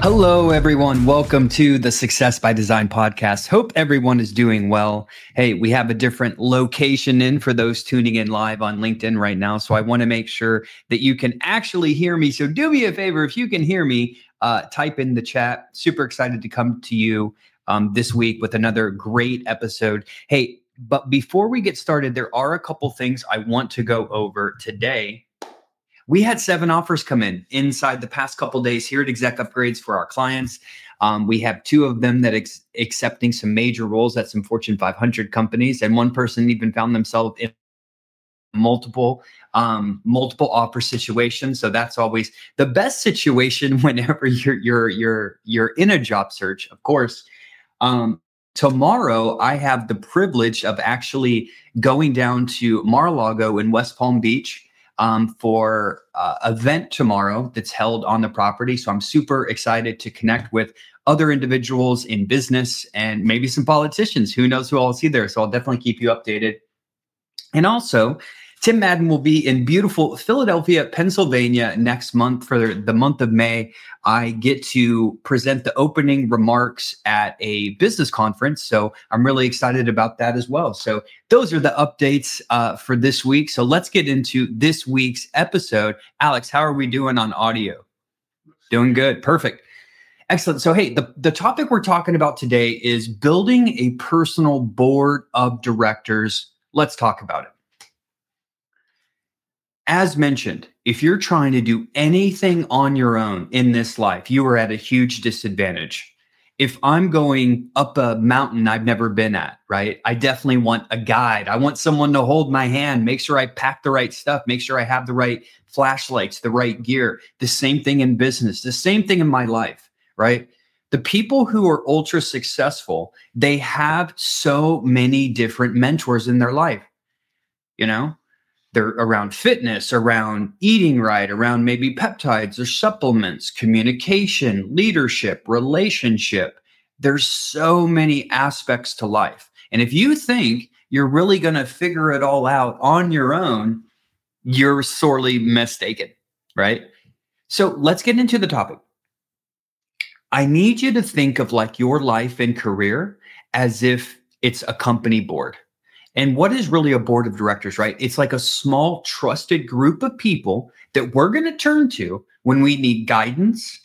Hello, everyone. Welcome to the Success by Design podcast. Hope everyone is doing well. Hey, we have a different location in for those tuning in live on LinkedIn right now. So I want to make sure that you can actually hear me. So do me a favor, if you can hear me, type in the chat. Super excited to come to you this week with another great episode. Hey, but before we get started, there are a couple things I want to go over today. We had 7 offers come in inside the past couple of days here at Exec Upgrades for our clients. We have 2 of them that accepting some major roles at some Fortune 500 companies, and one person even found themselves in multiple offer situations. So that's always the best situation whenever you're in a job search. Of course, tomorrow I have the privilege of actually going down to Mar-a-Lago in West Palm Beach for event tomorrow that's held on the property. So I'm super excited to connect with other individuals in business and maybe some politicians. Who knows who I'll see there? So I'll definitely keep you updated. And also, Tim Madden will be in beautiful Philadelphia, Pennsylvania next month for the month of May. I get to present the opening remarks at a business conference. So I'm really excited about that as well. So those are the updates for this week. So let's get into this week's episode. Alex, how are we doing on audio? Doing good. Perfect. Excellent. So, hey, the topic we're talking about today is building a personal board of directors. Let's talk about it. As mentioned, if you're trying to do anything on your own in this life, you are at a huge disadvantage. If I'm going up a mountain I've never been at, right? I definitely want a guide. I want someone to hold my hand, make sure I pack the right stuff, make sure I have the right flashlights, the right gear. The same thing in business, the same thing in my life, right? The people who are ultra successful, they have so many different mentors in their life, you know? They're around fitness, around eating right, around maybe peptides or supplements, communication, leadership, relationship. There's so many aspects to life. And if you think you're really going to figure it all out on your own, you're sorely mistaken, right? So let's get into the topic. I need you to think of like your life and career as if it's a company board. And what is really a board of directors, right? It's like a small, trusted group of people that we're going to turn to when we need guidance,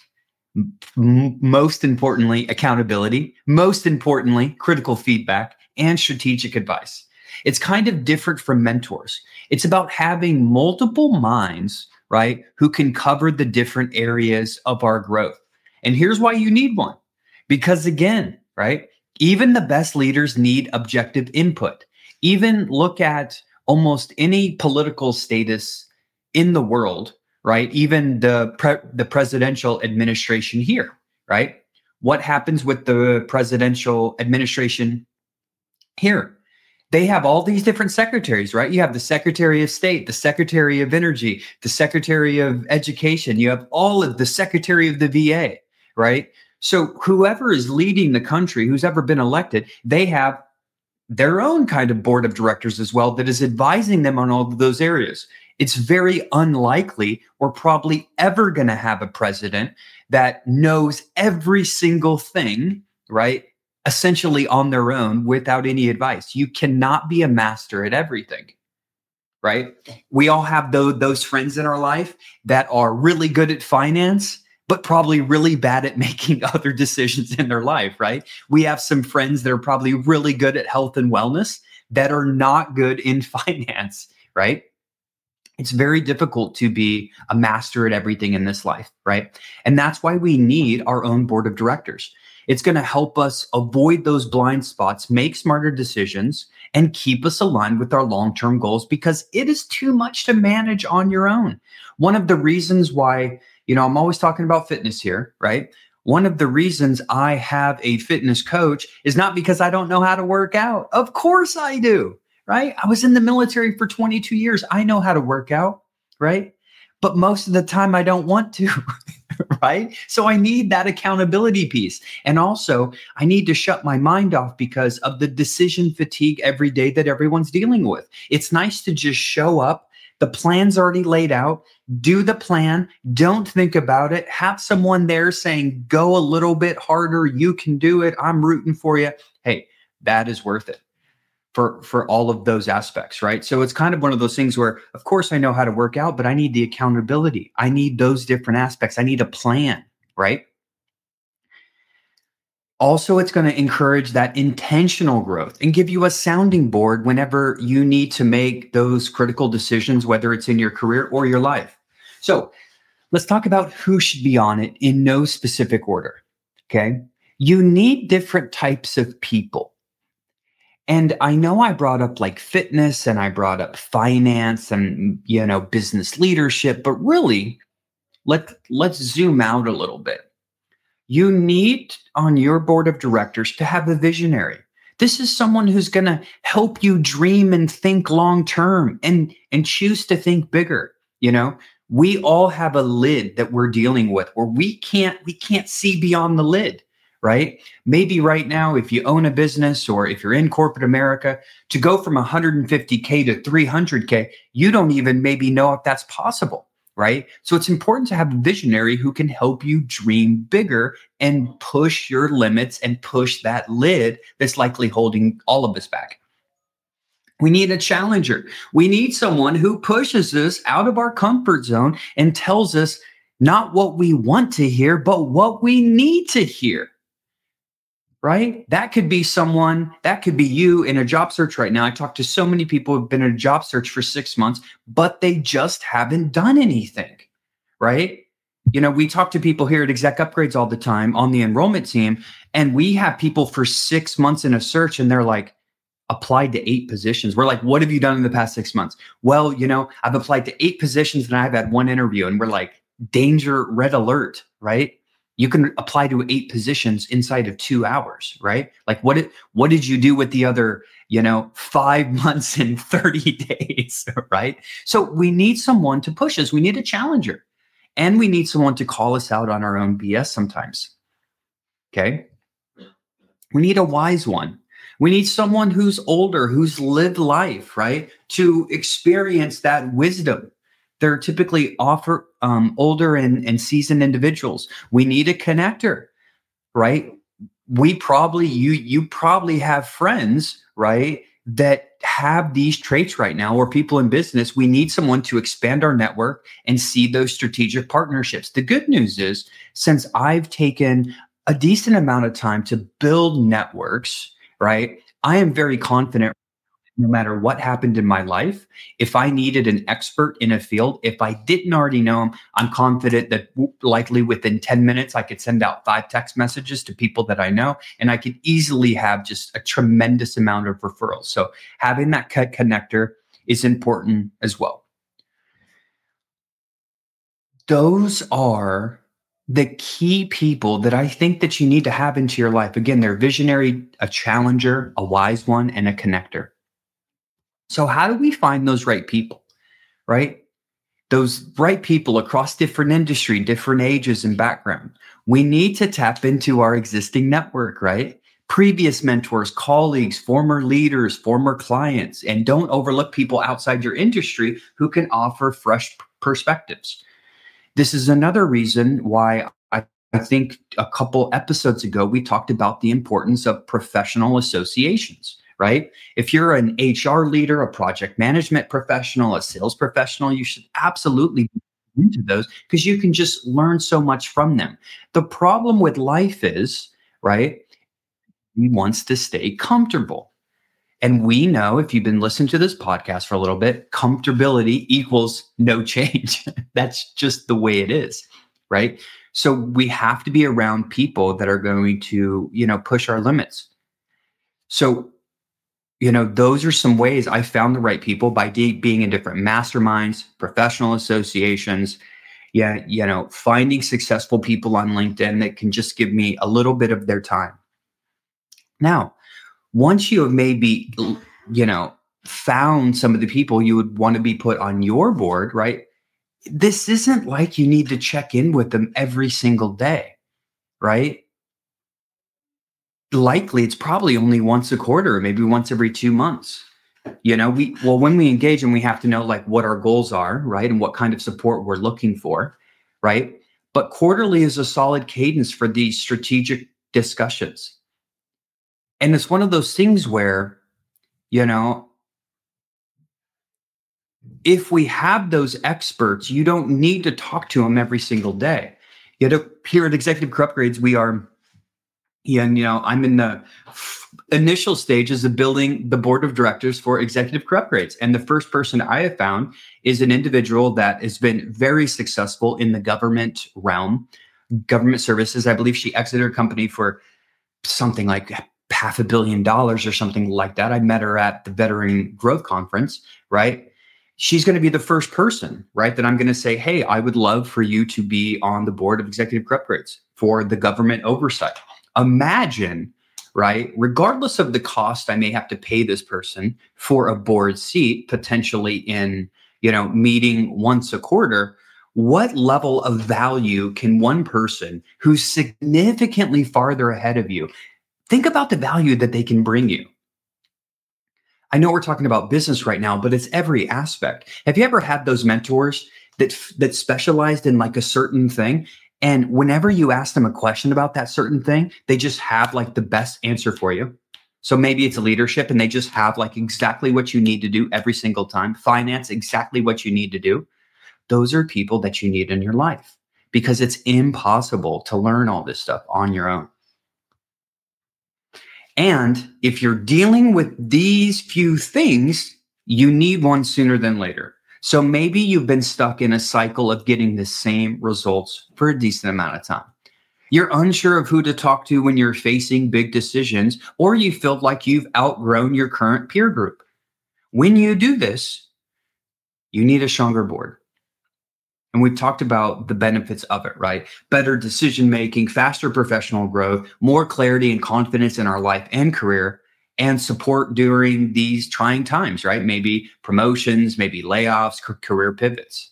most importantly, accountability, most importantly, critical feedback, and strategic advice. It's kind of different from mentors. It's about having multiple minds, right, who can cover the different areas of our growth. And here's why you need one. Because again, right, even the best leaders need objective input. Even look at almost any political status in the world, right? Even the presidential administration here, right? What happens with the presidential administration here? They have all these different secretaries, right? You have the Secretary of State, the Secretary of Energy, the Secretary of Education. You have all of the Secretary of the VA, right? So whoever is leading the country, who's ever been elected, they have their own kind of board of directors as well that is advising them on all of those areas. It's very unlikely we're probably ever going to have a president that knows every single thing, right? Essentially on their own without any advice. You cannot be a master at everything, right? We all have those friends in our life that are really good at finance, but probably really bad at making other decisions in their life, right? We have some friends that are probably really good at health and wellness that are not good in finance, right? It's very difficult to be a master at everything in this life, right? And that's why we need our own board of directors. It's going to help us avoid those blind spots, make smarter decisions, and keep us aligned with our long-term goals because it is too much to manage on your own. One of the reasons why, I'm always talking about fitness here, right? One of the reasons I have a fitness coach is not because I don't know how to work out. Of course I do, right? I was in the military for 22 years. I know how to work out, right? But most of the time I don't want to, right? So I need that accountability piece. And also I need to shut my mind off because of the decision fatigue every day that everyone's dealing with. It's nice to just show up, The plan's already laid out. Do the plan. Don't think about it. Have someone there saying, go a little bit harder. You can do it. I'm rooting for you. Hey, that is worth it for all of those aspects, right? So it's kind of one of those things where, of course, I know how to work out, but I need the accountability. I need those different aspects. I need a plan, right? Also, it's going to encourage that intentional growth and give you a sounding board whenever you need to make those critical decisions, whether it's in your career or your life. So let's talk about who should be on it in no specific order. Okay. You need different types of people. And I know I brought up like fitness and I brought up finance and, business leadership, but really let's zoom out a little bit. You need on your board of directors to have a visionary. This is someone who's going to help you dream and think long term and choose to think bigger. We all have a lid that we're dealing with where we can't see beyond the lid, right? Maybe right now, if you own a business or if you're in corporate America, to go from 150K to 300K, you don't even maybe know if that's possible. Right? So it's important to have a visionary who can help you dream bigger and push your limits and push that lid that's likely holding all of us back. We need a challenger. We need someone who pushes us out of our comfort zone and tells us not what we want to hear, but what we need to hear. Right? That could be someone, that could be you in a job search right now. I talk to so many people who've been in a job search for 6 months, but they just haven't done anything. Right? We talk to people here at Exec Upgrades all the time on the enrollment team, and we have people for 6 months in a search and they're like, applied to 8 positions. We're like, what have you done in the past 6 months? Well, I've applied to 8 positions and I've had 1 interview, and we're like, danger, red alert, right? You can apply to 8 positions inside of 2 hours, right? Like what did you do with the other, 5 months and 30 days, right? So we need someone to push us. We need a challenger, and we need someone to call us out on our own BS sometimes. Okay. We need a wise one. We need someone who's older, who's lived life, right? To experience that wisdom. They're typically older and seasoned individuals. We need a connector, right? You probably have friends, right, that have these traits right now, or people in business. We need someone to expand our network and see those strategic partnerships. The good news is, since I've taken a decent amount of time to build networks, right, I am very confident. No matter what happened in my life, if I needed an expert in a field, if I didn't already know him, I'm confident that likely within 10 minutes, I could send out 5 text messages to people that I know, and I could easily have just a tremendous amount of referrals. So having that connector is important as well. Those are the key people that I think that you need to have into your life. Again, they're visionary, a challenger, a wise one, and a connector. So how do we find those right people, right? Those right people across different industry, different ages and background. We need to tap into our existing network, right? Previous mentors, colleagues, former leaders, former clients, and don't overlook people outside your industry who can offer fresh perspectives. This is another reason why I think a couple episodes ago, we talked about the importance of professional associations. Right? If you're an HR leader, a project management professional, a sales professional, you should absolutely be into those, because you can just learn so much from them. The problem with life is, right, he wants to stay comfortable. And we know, if you've been listening to this podcast for a little bit, comfortability equals no change. That's just the way it is, right? So we have to be around people that are going to, push our limits. So those are some ways I found the right people by being in different masterminds, professional associations. Yeah, finding successful people on LinkedIn that can just give me a little bit of their time. Now, once you have maybe, found some of the people you would want to be put on your board, right? This isn't like you need to check in with them every single day, right? Likely it's probably only once a quarter, or maybe once every 2 months. when we engage, and we have to know like what our goals are, right? And what kind of support we're looking for, right? But quarterly is a solid cadence for these strategic discussions. And it's one of those things where, you know, if we have those experts, you don't need to talk to them every single day. Here at Executive Career Upgrades, we are, I'm in the initial stages of building the board of directors for Executive Career Upgrades. And the first person I have found is an individual that has been very successful in the government realm, government services. I believe she exited her company for something like $500 million or something like that. I met her at the Veteran Growth Conference, right? She's going to be the first person, right, that I'm going to say, hey, I would love for you to be on the board of Executive Career Upgrades for the government oversight. Imagine, right, regardless of the cost I may have to pay this person for a board seat, potentially in, meeting once a quarter, what level of value can one person who's significantly farther ahead of you, think about the value that they can bring you. I know we're talking about business right now, but it's every aspect. Have you ever had those mentors that specialized in like a certain thing? And whenever you ask them a question about that certain thing, they just have like the best answer for you. So maybe it's leadership and they just have like exactly what you need to do every single time. Finance, exactly what you need to do. Those are people that you need in your life because it's impossible to learn all this stuff on your own. And if you're dealing with these few things, you need one sooner than later. So maybe you've been stuck in a cycle of getting the same results for a decent amount of time. You're unsure of who to talk to when you're facing big decisions, or you feel like you've outgrown your current peer group. When you do this, you need a stronger board. And we've talked about the benefits of it, right? Better decision-making, faster professional growth, more clarity and confidence in our life and career, and support during these trying times, right? Maybe promotions, maybe layoffs, career pivots.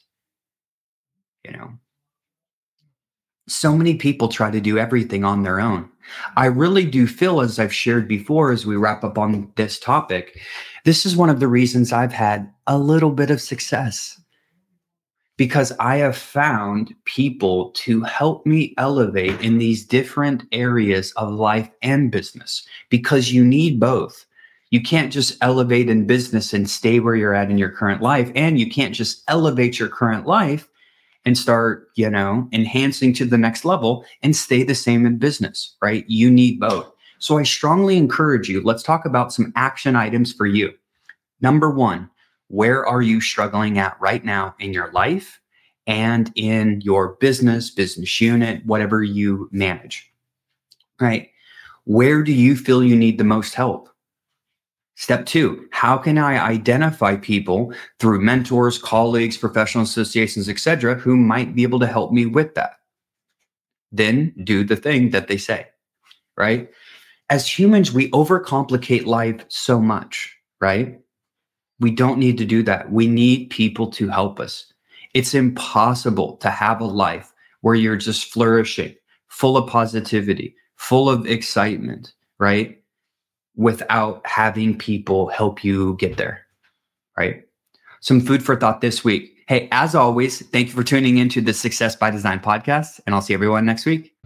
So many people try to do everything on their own. I really do feel, as I've shared before, as we wrap up on this topic, this is one of the reasons I've had a little bit of success. Because I have found people to help me elevate in these different areas of life and business, because you need both. You can't just elevate in business and stay where you're at in your current life. And you can't just elevate your current life and start, enhancing to the next level and stay the same in business, right? You need both. So I strongly encourage you, let's talk about some action items for you. Number one, where are you struggling at right now in your life and in your business unit, whatever you manage, right? Where do you feel you need the most help? Step two, how can I identify people through mentors, colleagues, professional associations, etc., who might be able to help me with that? Then do the thing that they say, right? As humans, we overcomplicate life so much, right? We don't need to do that. We need people to help us. It's impossible to have a life where you're just flourishing, full of positivity, full of excitement, right? Without having people help you get there, right? Some food for thought this week. Hey, as always, thank you for tuning into the Success by Design podcast, and I'll see everyone next week.